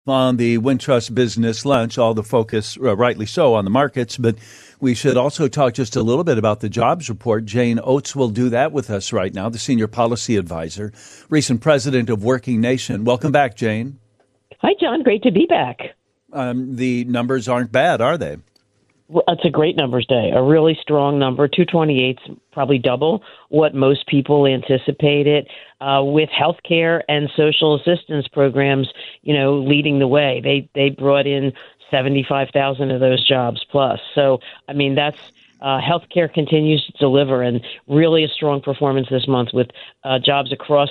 On the Wintrust Business Lunch, all the focus, rightly so, on the markets, but we should also talk just a little bit about the jobs report. Jane Oates will do that with us right now, the Senior Policy Advisor, recent president of Working Nation. Welcome back, Jane. Hi, John. Great to be back. The numbers aren't bad, are they? Well, it's a great numbers day, a really strong number. 228 is probably double what most people anticipated, with healthcare and social assistance programs, leading the way. They brought in 75,000 of those jobs plus. So, I mean, that's healthcare continues to deliver, and really a strong performance this month with jobs across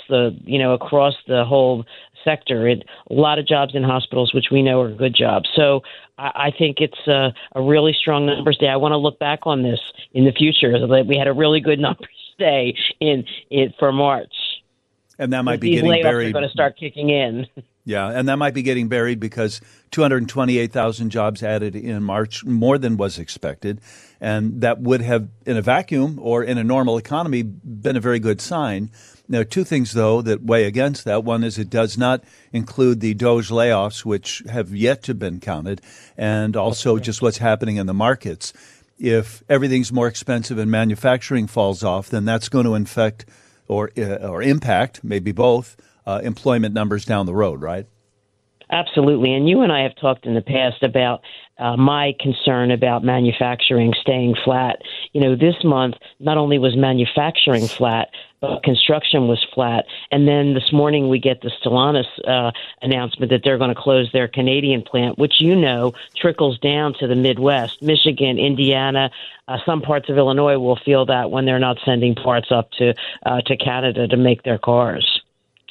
the whole sector. A lot of jobs in hospitals, which we know are good jobs. So I think it's a really strong numbers day. I want to look back on this in the future. We had a really good numbers day for March. And that might be getting buried. These layoffs are going to start kicking in. Yeah, and that might be getting buried because 228,000 jobs added in March, more than was expected. And that would have, in a vacuum or in a normal economy, been a very good sign. There are two things, though, that weigh against that. One is it does not include the Doge layoffs, which have yet to been counted, and also just what's happening in the markets. If everything's more expensive and manufacturing falls off, then that's going to affect or impact, maybe both, employment numbers down the road, right? Absolutely. And you and I have talked in the past about my concern about manufacturing staying flat. This month, not only was manufacturing flat, but construction was flat. And then this morning we get the Stellantis announcement that they're going to close their Canadian plant, which, trickles down to the Midwest, Michigan, Indiana. Some parts of Illinois will feel that when they're not sending parts up to Canada to make their cars.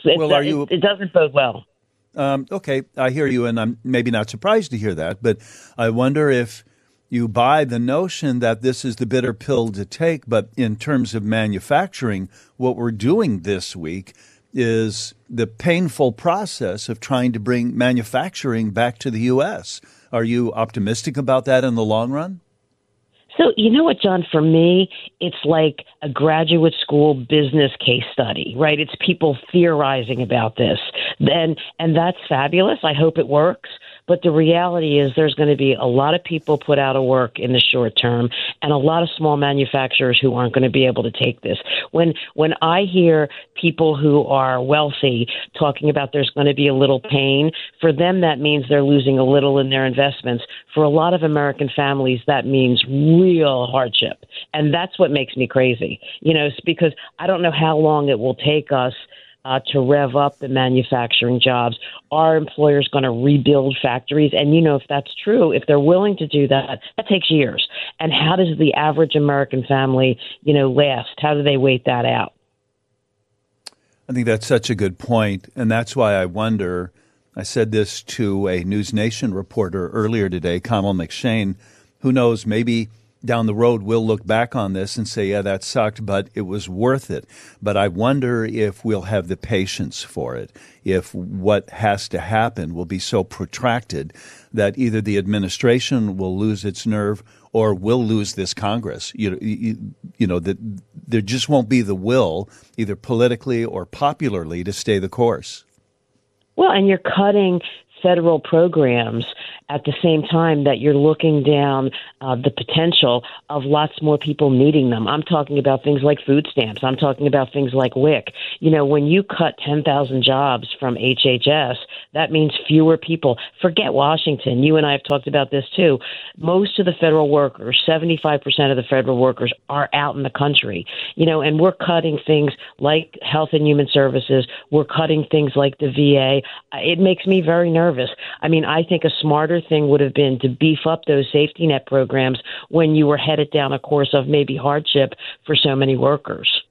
It doesn't bode well. Okay, I hear you, and I'm maybe not surprised to hear that, but I wonder if you buy the notion that this is the bitter pill to take, but in terms of manufacturing, what we're doing this week is the painful process of trying to bring manufacturing back to the U.S. Are you optimistic about that in the long run? So, you know what, John, for me, it's like a graduate school business case study, right? It's people theorizing about this. And that's fabulous. I hope it works. But the reality is there's going to be a lot of people put out of work in the short term and a lot of small manufacturers who aren't going to be able to take this. When I hear people who are wealthy talking about there's going to be a little pain, for them that means they're losing a little in their investments. For a lot of American families, that means real hardship. And that's what makes me crazy, it's because I don't know how long it will take us to rev up the manufacturing jobs. Are employers going to rebuild factories? And, if that's true, if they're willing to do that, that takes years. And how does the average American family, last? How do they wait that out? I think that's such a good point. And that's why I wonder, I said this to a News Nation reporter earlier today, Connell McShane, who knows, maybe down the road, we'll look back on this and say, yeah, that sucked, but it was worth it. But I wonder if we'll have the patience for it, if what has to happen will be so protracted that either the administration will lose its nerve or we'll lose this Congress. That there just won't be the will, either politically or popularly, to stay the course. Well, and you're cutting federal programs at the same time that you're looking down the potential of lots more people needing them. I'm talking about things like food stamps. I'm talking about things like WIC. When you cut 10,000 jobs from HHS, that means fewer people. Forget Washington. You and I have talked about this too. Most of the federal workers, 75% of the federal workers, are out in the country, and we're cutting things like Health and Human Services. We're cutting things like the VA. It makes me very nervous. I mean, I think a smarter thing would have been to beef up those safety net programs when you were headed down a course of maybe hardship for so many workers.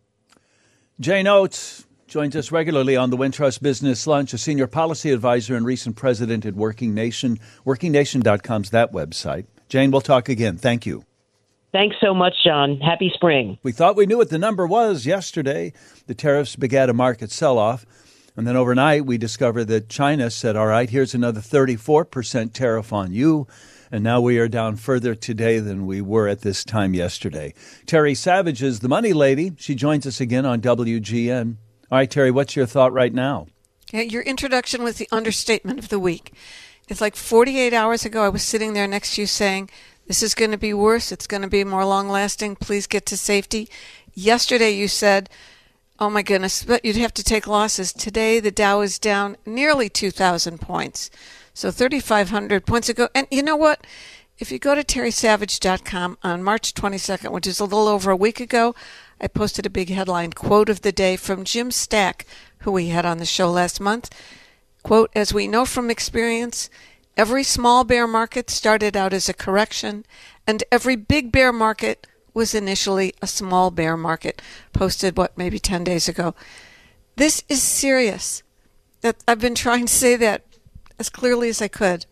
Jane Oates joins us regularly on the Wintrust Business Lunch, a senior policy advisor and recent president at Working Nation. WorkingNation.com's that website. Jane, we'll talk again. Thank you. Thanks so much, John. Happy spring. We thought we knew what the number was yesterday. The tariffs began a market sell-off. And then overnight, we discovered that China said, all right, here's another 34% tariff on you. And now we are down further today than we were at this time yesterday. Terry Savage is the money lady. She joins us again on WGN. All right, Terry, what's your thought right now? Yeah, your introduction was the understatement of the week. It's like 48 hours ago, I was sitting there next to you saying, this is going to be worse. It's going to be more long-lasting. Please get to safety. Yesterday, you said, oh my goodness, but you'd have to take losses. Today, the Dow is down nearly 2,000 points. So 3,500 points ago. And you know what? If you go to terrysavage.com on March 22nd, which is a little over a week ago, I posted a big headline quote of the day from Jim Stack, who we had on the show last month. Quote, as we know from experience, every small bear market started out as a correction, and every big bear market was initially a small bear market. Posted, maybe 10 days ago. This is serious. That I've been trying to say that as clearly as I could.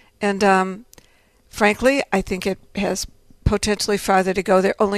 And frankly, I think it has potentially farther to go. There are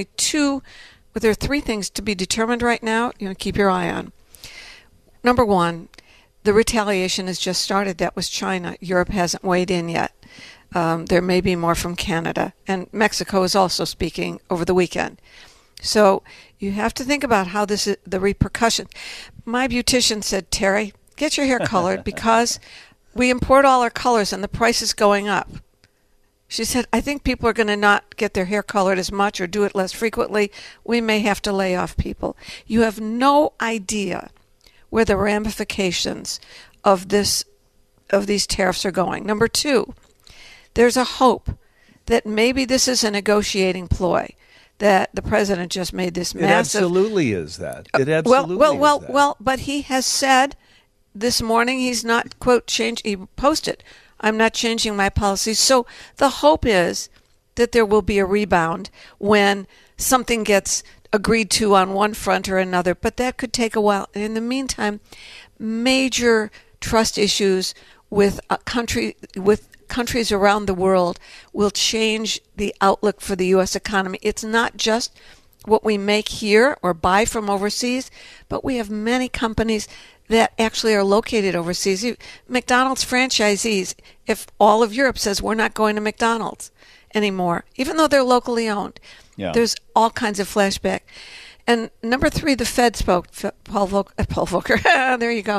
three things to be determined right now. You want to keep your eye on. Number one, the retaliation has just started. That was China. Europe hasn't weighed in yet. There may be more from Canada. And Mexico is also speaking over the weekend. So you have to think about how this is, the repercussion. My beautician said, Terry, get your hair colored because we import all our colors and the price is going up. She said, I think people are going to not get their hair colored as much or do it less frequently. We may have to lay off people. You have no idea where the ramifications of these tariffs are going. Number two, there's a hope that maybe this is a negotiating ploy, that the president just made this massive... It absolutely is that. It absolutely is that. Well, but he has said this morning he's not, quote, he posted, I'm not changing my policies. So the hope is that there will be a rebound when something gets agreed to on one front or another, but that could take a while. And in the meantime, major trust issues with countries around the world will change the outlook for the U.S. economy. It's not just what we make here or buy from overseas, but we have many companies that actually are located overseas. McDonald's franchisees, if all of Europe says we're not going to McDonald's anymore, even though they're locally owned, there's all kinds of flashback. And number three, the Fed spoke. Paul Volcker, there you go.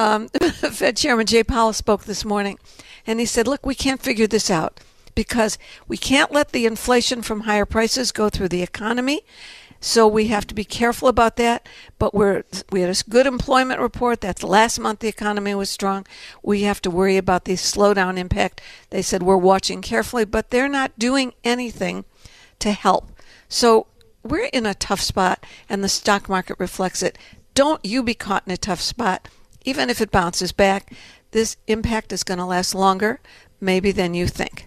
Fed Chairman Jay Powell spoke this morning, and he said, look, we can't figure this out because we can't let the inflation from higher prices go through the economy. So we have to be careful about that. But we had a good employment report. That's last month the economy was strong. We have to worry about the slowdown impact. They said we're watching carefully, but they're not doing anything to help. So we're in a tough spot, and the stock market reflects it. Don't you be caught in a tough spot. Even if it bounces back, this impact is going to last longer, maybe, than you think.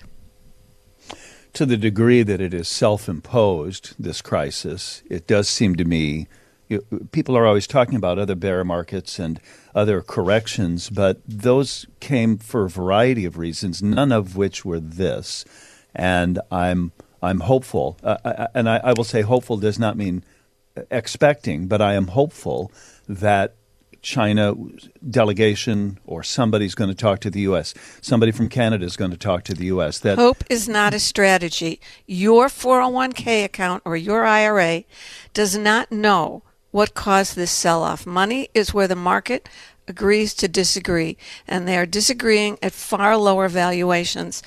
To the degree that it is self-imposed, this crisis, it does seem to me, people are always talking about other bear markets and other corrections, but those came for a variety of reasons, none of which were this. And I'm hopeful, and I will say hopeful does not mean expecting, but I am hopeful that China delegation or somebody's going to talk to the U.S. Somebody from Canada is going to talk to the U.S. That hope is not a strategy. Your 401k account or your IRA does not know what caused this sell-off. Money is where the market agrees to disagree, and they are disagreeing at far lower valuations.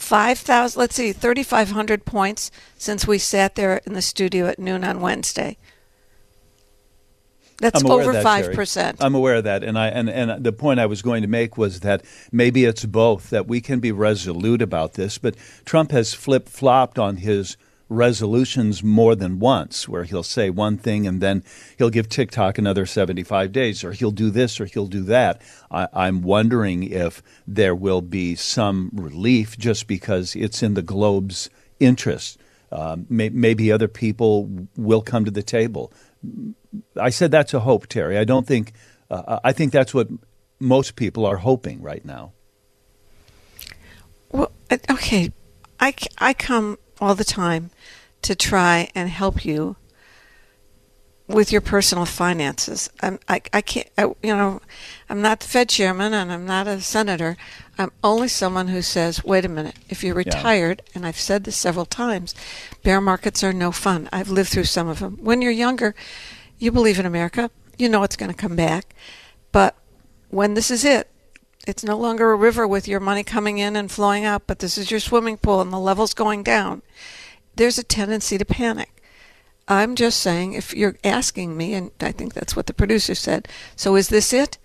3,500 points since we sat there in the studio at noon on Wednesday. That's over 5%. I'm aware of that, and the point I was going to make was that maybe it's both, that we can be resolute about this, but Trump has flip-flopped on his resolutions more than once, where he'll say one thing and then he'll give TikTok another 75 days, or he'll do this or he'll do that. I'm wondering if there will be some relief just because it's in the globe's interest. Maybe other people will come to the table. I said that's a hope, Terry. I don't think I think that's what most people are hoping right now. Well, okay, I come all the time to try and help you with your personal finances. I can't. I'm not the Fed chairman and I'm not a senator. I'm only someone who says, wait a minute, if you're retired, and I've said this several times, bear markets are no fun. I've lived through some of them. When you're younger, you believe in America. You know it's going to come back. But when this is it, it's no longer a river with your money coming in and flowing out, but this is your swimming pool and the level's going down, there's a tendency to panic. I'm just saying, if you're asking me, and I think that's what the producer said, so is this it?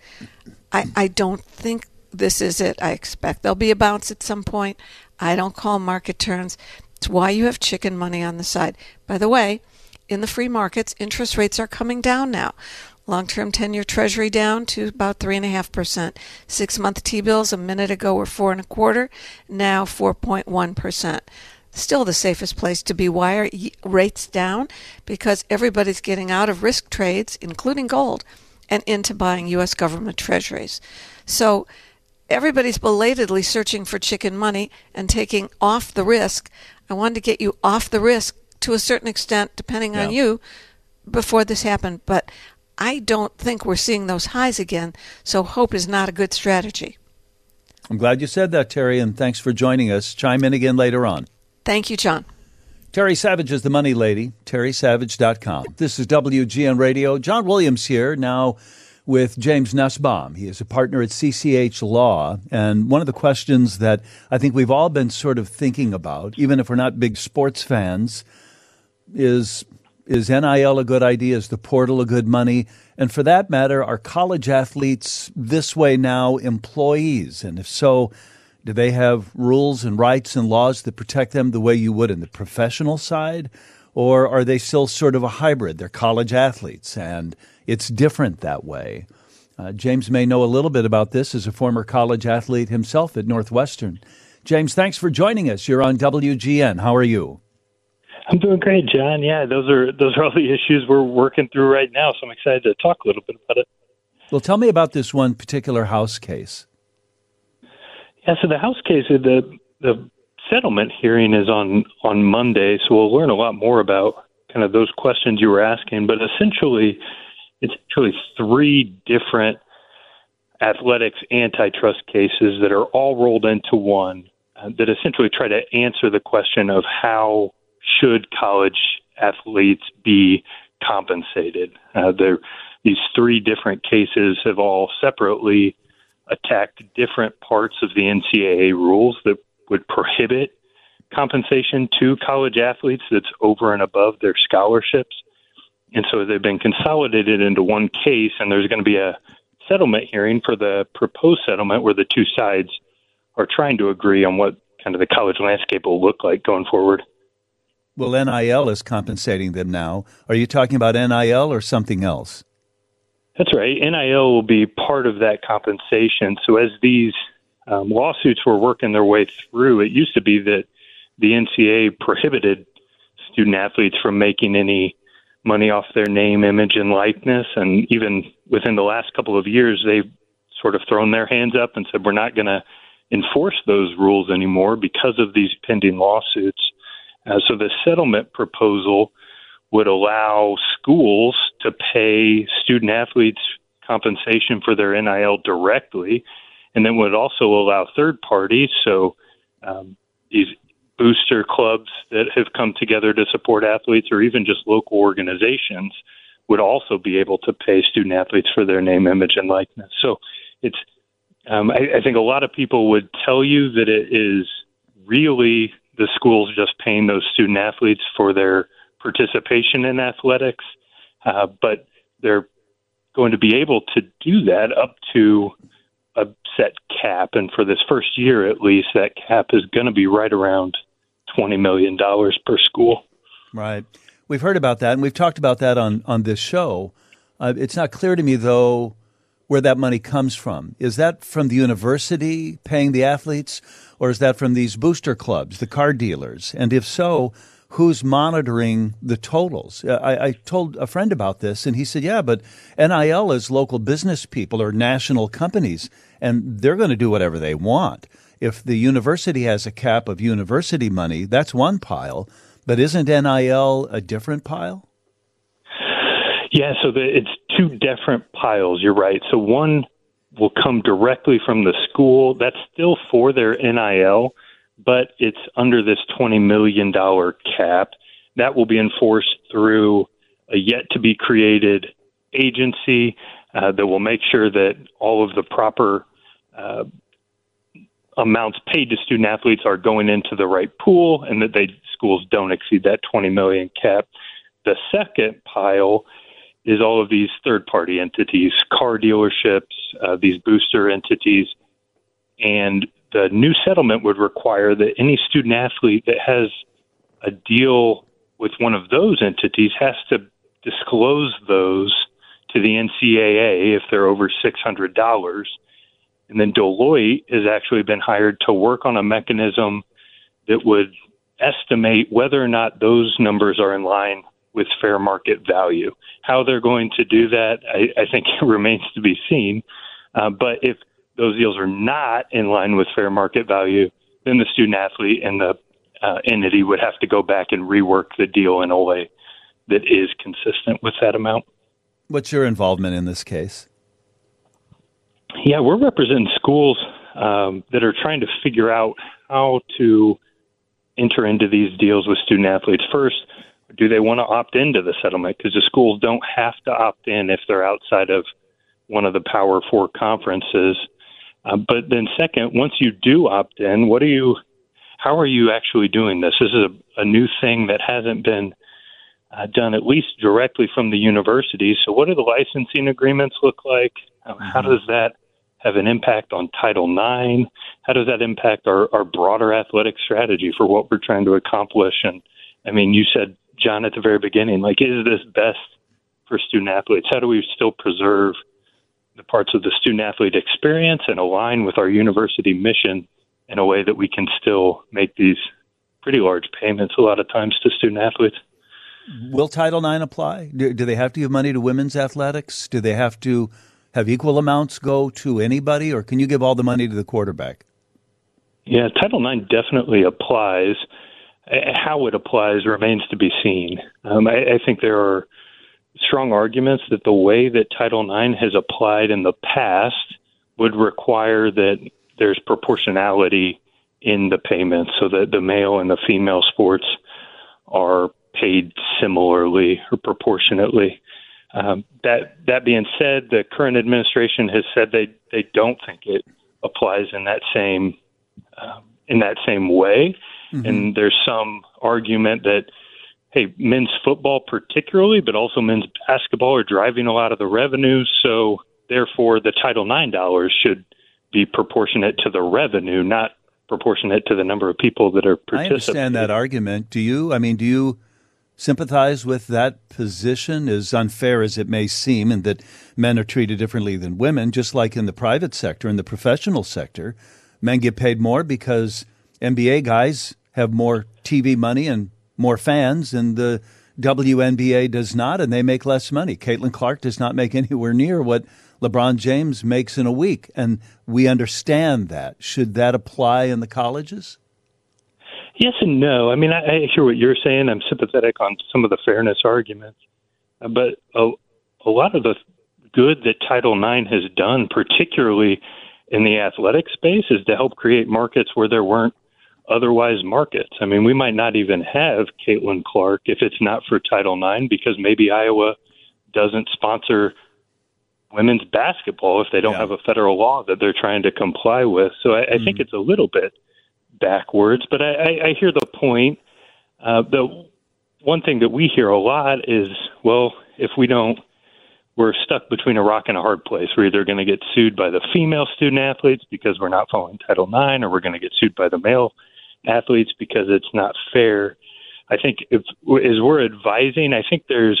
I don't think this is it. I expect there'll be a bounce at some point. I don't call market turns. It's why you have chicken money on the side. By the way, in the free markets, interest rates are coming down now. Long-term 10-year Treasury down to about 3.5%. 6-month T-bills a minute ago were 4.25%, now 4.1%. Still the safest place to be. Why are rates down? Because everybody's getting out of risk trades, including gold, and into buying U.S. government treasuries. So everybody's belatedly searching for chicken money and taking off the risk. I wanted to get you off the risk to a certain extent, depending on you, before this happened. But I don't think we're seeing those highs again, so hope is not a good strategy. I'm glad you said that, Terry, and thanks for joining us. Chime in again later on. Thank you, John. Terry Savage is the money lady, terrysavage.com. This is WGN Radio. John Williams here now with James Nussbaum. He is a partner at CCH Law. And one of the questions that I think we've all been sort of thinking about, even if we're not big sports fans, is NIL a good idea? Is the portal a good money? And for that matter, are college athletes this way now employees? And if so, do they have rules and rights and laws that protect them the way you would in the professional side? Or are they still sort of a hybrid? They're college athletes, and it's different that way. James may know a little bit about this as a former college athlete himself at Northwestern. James, thanks for joining us. You're on WGN. How are you? I'm doing great, John. Yeah, those are all the issues we're working through right now, so I'm excited to talk a little bit about it. Well, tell me about this one particular House case. Yeah, so the House case, the settlement hearing is on Monday, so we'll learn a lot more about kind of those questions you were asking. But essentially, it's actually three different athletics antitrust cases that are all rolled into one that essentially try to answer the question of how should college athletes be compensated. These three different cases have all separately attacked different parts of the NCAA rules that would prohibit compensation to college athletes that's over and above their scholarships. And so they've been consolidated into one case, and there's going to be a settlement hearing for the proposed settlement where the two sides are trying to agree on what kind of the college landscape will look like going forward. Well, NIL is compensating them now. Are you talking about NIL or something else? That's right. NIL will be part of that compensation. So as these lawsuits were working their way through, it used to be that the NCAA prohibited student athletes from making any money off their name, image, and likeness. And even within the last couple of years, they've sort of thrown their hands up and said, we're not going to enforce those rules anymore because of these pending lawsuits. So the settlement proposal would allow schools to pay student athletes compensation for their NIL directly, and then would also allow third parties, so these booster clubs that have come together to support athletes, or even just local organizations, would also be able to pay student athletes for their name, image, and likeness. So it's, I think a lot of people would tell you that it is really the schools just paying those student athletes for their participation in athletics, but they're going to be able to do that up to a set cap. And for this first year, at least, that cap is going to be right around $20 million per school. Right. We've heard about that, and we've talked about that on this show. It's not clear to me, though, where that money comes from. Is that from the university paying the athletes, or is that from these booster clubs, the car dealers? And if so, who's monitoring the totals? I told a friend about this, and he said, yeah, but NIL is local business people or national companies, and they're going to do whatever they want. If the university has a cap of university money, that's one pile, but isn't NIL a different pile? Yeah, so it's two different piles, you're right. So one will come directly from the school. That's still for their NIL, but it's under this $20 million cap. That will be enforced through a yet-to-be-created agency that will make sure that all of the proper amounts paid to student athletes are going into the right pool, and that schools don't exceed that $20 million cap. The second pile is all of these third-party entities, car dealerships, these booster entities, and the new settlement would require that any student athlete that has a deal with one of those entities has to disclose those to the NCAA if they're over $600. And then Deloitte has actually been hired to work on a mechanism that would estimate whether or not those numbers are in line with fair market value. How they're going to do that, I think it remains to be seen. But if those deals are not in line with fair market value, then the student athlete and the entity would have to go back and rework the deal in a way that is consistent with that amount. What's your involvement in this case? Yeah, we're representing schools that are trying to figure out how to enter into these deals with student athletes. First, do they want to opt into the settlement? Because the schools don't have to opt in if they're outside of one of the Power Four conferences. But then second, once you do opt in, how are you actually doing this? This is a new thing that hasn't been done, at least directly from the university. So what do the licensing agreements look like? How does that have an impact on Title IX? How does that impact our broader athletic strategy for what we're trying to accomplish? And I mean, you said, John, at the very beginning, like, is this best for student athletes? How do we still preserve the parts of the student athlete experience and align with our university mission in a way that we can still make these pretty large payments a lot of times to student athletes? Will Title IX apply? Do they have to give money to women's athletics? Do they have to have equal amounts go to anybody, or can you give all the money to the quarterback? Yeah, Title IX definitely applies. How it applies remains to be seen. I think there are strong arguments that the way that Title IX has applied in the past would require that there's proportionality in the payments so that the male and the female sports are paid similarly or proportionately. That being said, the current administration has said they don't think it applies in that same way. Mm-hmm. And there's some argument that, hey, men's football particularly, but also men's basketball are driving a lot of the revenue. So therefore, the Title IX dollars should be proportionate to the revenue, not proportionate to the number of people that are participating. I understand that argument. Do you? I mean, do you sympathize with that position, as unfair as it may seem, and that men are treated differently than women, just like in the private sector, in the professional sector? Men get paid more because NBA guys have more TV money and more fans, and the WNBA does not, and they make less money. Caitlin Clark does not make anywhere near what LeBron James makes in a week, and we understand that. Should that apply in the colleges? Yes and no. I mean, I hear what you're saying. I'm sympathetic on some of the fairness arguments. But a lot of the good that Title IX has done, particularly in the athletic space, is to help create markets where there weren't otherwise markets. I mean, we might not even have Caitlin Clark if it's not for Title IX, because maybe Iowa doesn't sponsor women's basketball if they don't have a federal law that they're trying to comply with. So I think it's a little bit backwards, but I hear the point. The one thing that we hear a lot is, well, if we don't, we're stuck between a rock and a hard place. We're either going to get sued by the female student athletes because we're not following Title IX, or we're going to get sued by the male athletes because it's not fair. I think as we're advising, I think there's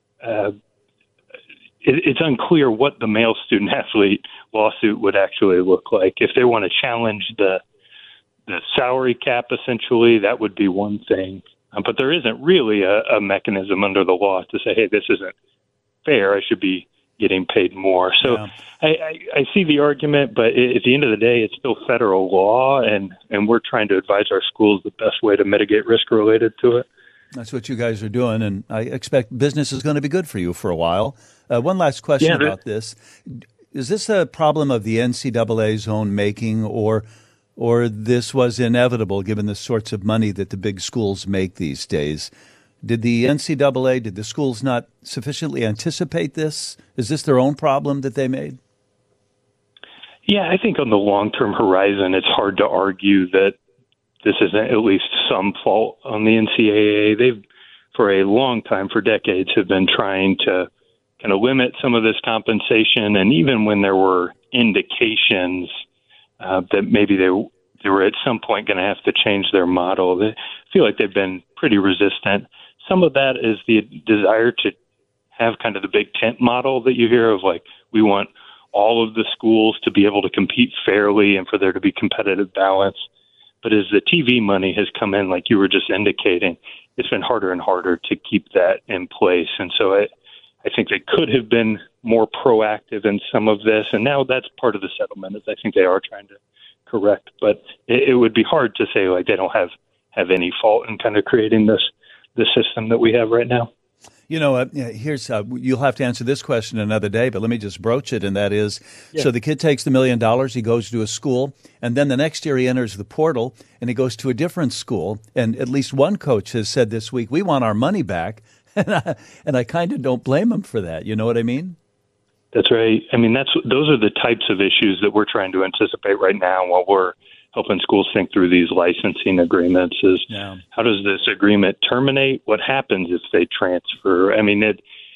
it's unclear what the male student athlete lawsuit would actually look like. If they want to challenge the salary cap, essentially, that would be one thing. But there isn't really a mechanism under the law to say, hey, this isn't fair, I should be getting paid more. So I see the argument, but at the end of the day, it's still federal law, and we're trying to advise our schools the best way to mitigate risk related to it. That's what you guys are doing, and I expect business is going to be good for you for a while. One last question about this. Is this a problem of the NCAA's own making, or this was inevitable given the sorts of money that the big schools make these days? Did the NCAA, did the schools not sufficiently anticipate this? Is this their own problem that they made? Yeah, I think on the long-term horizon, it's hard to argue that this isn't at least some fault on the NCAA. They've, for a long time, for decades, have been trying to kind of limit some of this compensation. And even when there were indications that maybe they were at some point going to have to change their model, I feel like they've been pretty resistant. Some of that is the desire to have kind of the big tent model that you hear of, like, we want all of the schools to be able to compete fairly and for there to be competitive balance. But as the TV money has come in, like you were just indicating, it's been harder and harder to keep that in place. And so I think they could have been more proactive in some of this. And now that's part of the settlement, is I think they are trying to correct. But it would be hard to say, like, they don't have any fault in kind of creating the system that we have right now. You know, here's you'll have to answer this question another day, but let me just broach it, and that is, So the kid takes the $1 million, he goes to a school, and then the next year he enters the portal, and he goes to a different school, and at least one coach has said this week, we want our money back, and I kind of don't blame him for that. You know what I mean? That's right. I mean, those are the types of issues that we're trying to anticipate right now while we're helping schools think through these licensing agreements. How does this agreement terminate? What happens if they transfer? I mean,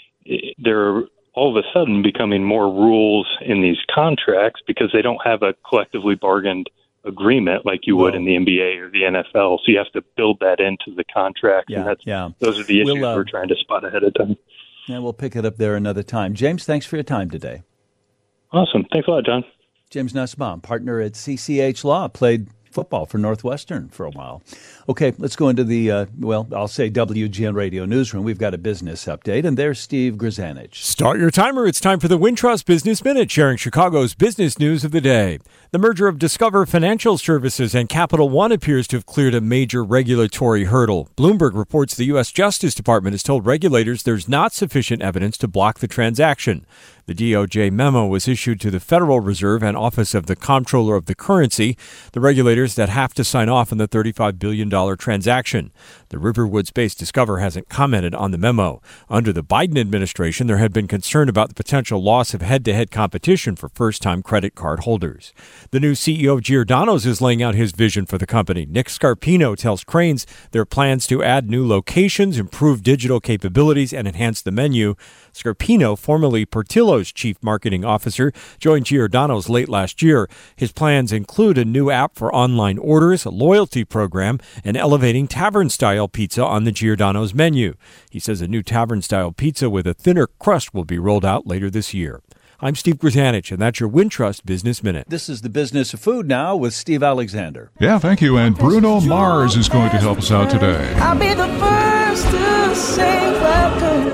there are all of a sudden becoming more rules in these contracts because they don't have a collectively bargained agreement like you would in the NBA or the NFL. So you have to build that into the contract. Those are the issues we're trying to spot ahead of time. Yeah, we'll pick it up there another time. James, thanks for your time today. Awesome. Thanks a lot, John. James Nussbaum, partner at CCH Law, played football for Northwestern for a while. Okay, let's go into the, I'll say WGN Radio Newsroom. We've got a business update, and there's Steve Grzanich. Start your timer. It's time for the Wintrust Business Minute, sharing Chicago's business news of the day. The merger of Discover Financial Services and Capital One appears to have cleared a major regulatory hurdle. Bloomberg reports the U.S. Justice Department has told regulators there's not sufficient evidence to block the transaction. The DOJ memo was issued to the Federal Reserve and Office of the Comptroller of the Currency, the regulators that have to sign off on the $35 billion transaction. The Riverwoods-based Discover hasn't commented on the memo. Under the Biden administration, there had been concern about the potential loss of head-to-head competition for first-time credit card holders. The new CEO of Giordano's is laying out his vision for the company. Nick Scarpino tells Crain's there are plans to add new locations, improve digital capabilities, and enhance the menu. Scarpino, formerly Portillo's chief marketing officer, joined Giordano's late last year. His plans include a new app for online orders, a loyalty program, and elevating tavern-style pizza on the Giordano's menu. He says a new tavern-style pizza with a thinner crust will be rolled out later this year. I'm Steve Grzanich, and that's your Wintrust Business Minute. This is the Business of Food now with Steve Alexander. Yeah, thank you. And Bruno Mars is going to help us out today. I'll be the first to say welcome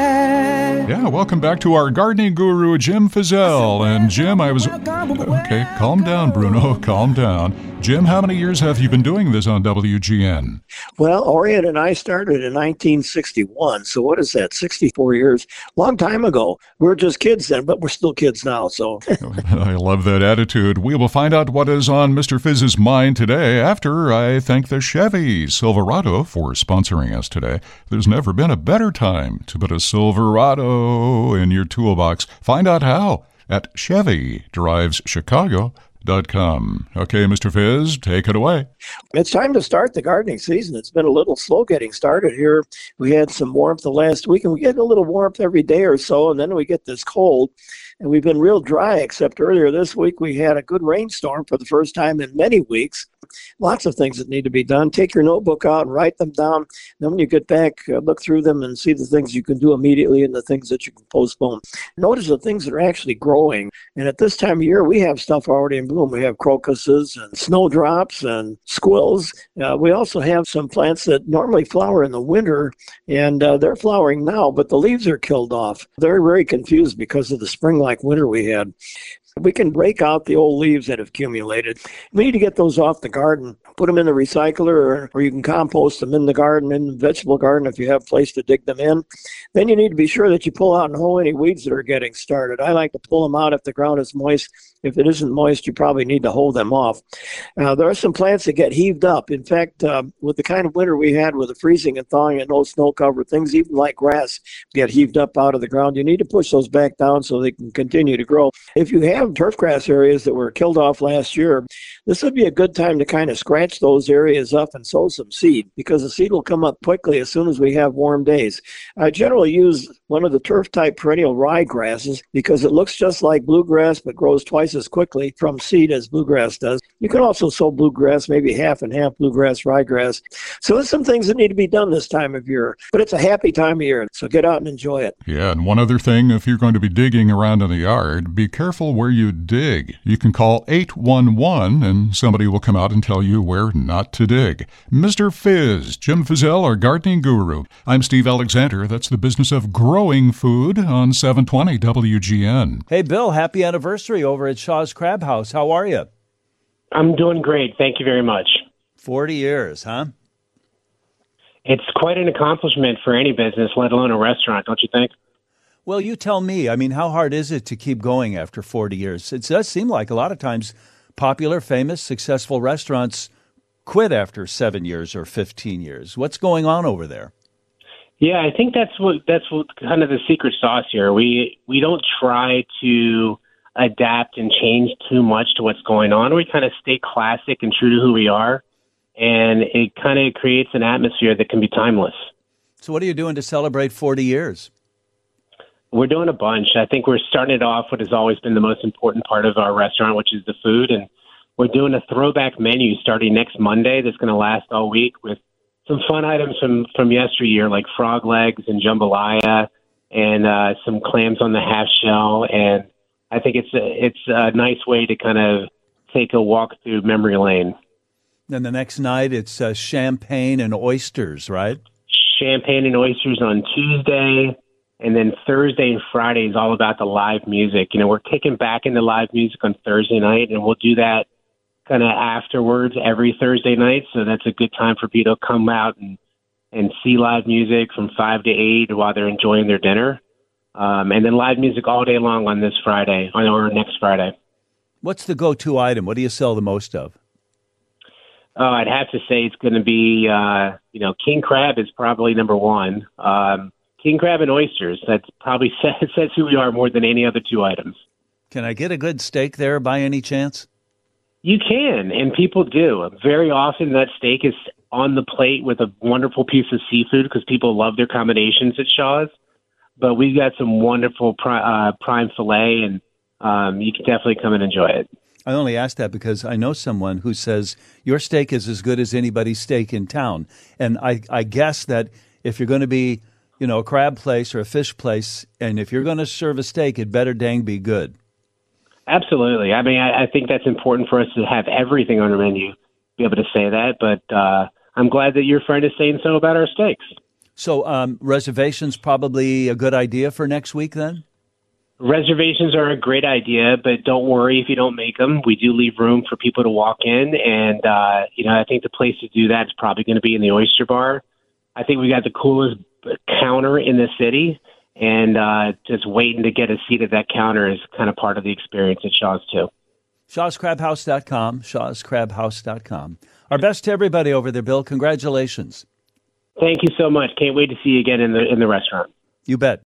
back. Yeah, welcome back to our gardening guru, Jim Fizzell. And Jim, Okay, calm down, Bruno, calm down. Jim, how many years have you been doing this on WGN? Well, Orion and I started in 1961. So what is that, 64 years? Long time ago. We were just kids then, but we're still kids now. So I love that attitude. We will find out what is on Mr. Fizz's mind today after I thank the Chevy Silverado for sponsoring us today. There's never been a better time to put a Silverado in your toolbox. Find out how at ChevyDrivesChicago.com. Okay, Mr. Fizz, take it away. It's time to start the gardening season. It's been a little slow getting started here. We had some warmth the last week, and we get a little warmth every day or so, and then we get this cold. And we've been real dry, except earlier this week we had a good rainstorm for the first time in many weeks. Lots of things that need to be done. Take your notebook out and write them down. Then when you get back, look through them and see the things you can do immediately and the things that you can postpone. Notice the things that are actually growing. And at this time of year, we have stuff already in bloom. We have crocuses and snowdrops and squills. We also have some plants that normally flower in the winter, and they're flowering now, but the leaves are killed off. They're very confused because of the spring-like winter we had. We can break out the old leaves that have accumulated. We need to get those off the garden, put them in the recycler, or you can compost them in the garden, in the vegetable garden if you have a place to dig them in. Then you need to be sure that you pull out and hoe any weeds that are getting started. I like to pull them out if the ground is moist. If it isn't moist, you probably need to hoe them off. There are some plants that get heaved up. In fact, with the kind of winter we had with the freezing and thawing and no snow cover, things even like grass get heaved up out of the ground. You need to push those back down so they can continue to grow. If you have turf grass areas that were killed off last year, this would be a good time to kind of scratch those areas up and sow some seed, because the seed will come up quickly as soon as we have warm days. I generally use one of the turf-type perennial ryegrasses because it looks just like bluegrass but grows twice as quickly from seed as bluegrass does. You can also sow bluegrass, maybe half and half bluegrass, ryegrass. So there's some things that need to be done this time of year, but it's a happy time of year, so get out and enjoy it. Yeah, and one other thing, if you're going to be digging around in the yard, be careful where you dig. You can call 811 and somebody will come out and tell you where not to dig. Mr. Fizz, Jim Fizzell, our gardening guru. I'm Steve Alexander. That's the business of growing food on 720 WGN. Hey, Bill, happy anniversary over at Shaw's Crab House. How are you? I'm doing great. Thank you very much. 40 years, huh? It's quite an accomplishment for any business, let alone a restaurant, don't you think? Well, you tell me. I mean, how hard is it to keep going after 40 years? It does seem like a lot of times popular, famous, successful restaurants quit after 7 years or 15 years. What's going on over there? Yeah, I think that's what kind of the secret sauce here. We don't try to adapt and change too much to what's going on. We kind of stay classic and true to who we are, and it kind of creates an atmosphere that can be timeless. So what are you doing to celebrate 40 years? We're doing a bunch. I think we're starting it off what has always been the most important part of our restaurant, which is the food. And we're doing a throwback menu starting next Monday that's going to last all week with some fun items from yesteryear, like frog legs and jambalaya and some clams on the half shell. And I think it's a nice way to kind of take a walk through memory lane. Then the next night, it's champagne and oysters, right? Champagne and oysters on Tuesday. And then Thursday and Friday is all about the live music. You know, we're kicking back into live music on Thursday night, and we'll do that kind of afterwards every Thursday night. So that's a good time for people to come out and see live music from 5 to 8 while they're enjoying their dinner. And then live music all day long on this Friday, or next Friday. What's the go-to item? What do you sell the most of? I'd have to say it's going to be, king crab is probably number one. King crab and oysters. That's probably says who we are more than any other two items. Can I get a good steak there by any chance? You can, and people do. Very often that steak is on the plate with a wonderful piece of seafood because people love their combinations at Shaw's. But we've got some wonderful prime filet, and you can definitely come and enjoy it. I only ask that because I know someone who says your steak is as good as anybody's steak in town. And I guess that if you're going to be a crab place or a fish place, and if you're going to serve a steak, it better dang be good. Absolutely. I mean, I think that's important for us to have everything on our menu, be able to say that. But I'm glad that your friend is saying so about our steaks. So reservations probably a good idea for next week then? Reservations are a great idea, but don't worry if you don't make them. We do leave room for people to walk in. And, I think the place to do that is probably going to be in the Oyster Bar. I think we got the coolest counter in the city, and just waiting to get a seat at that counter is kind of part of the experience at Shaw's too. Shaw'sCrabHouse.com, Shaw'sCrabHouse.com. Our best to everybody over there, Bill. Congratulations. Thank you so much. Can't wait to see you again in the restaurant. You bet.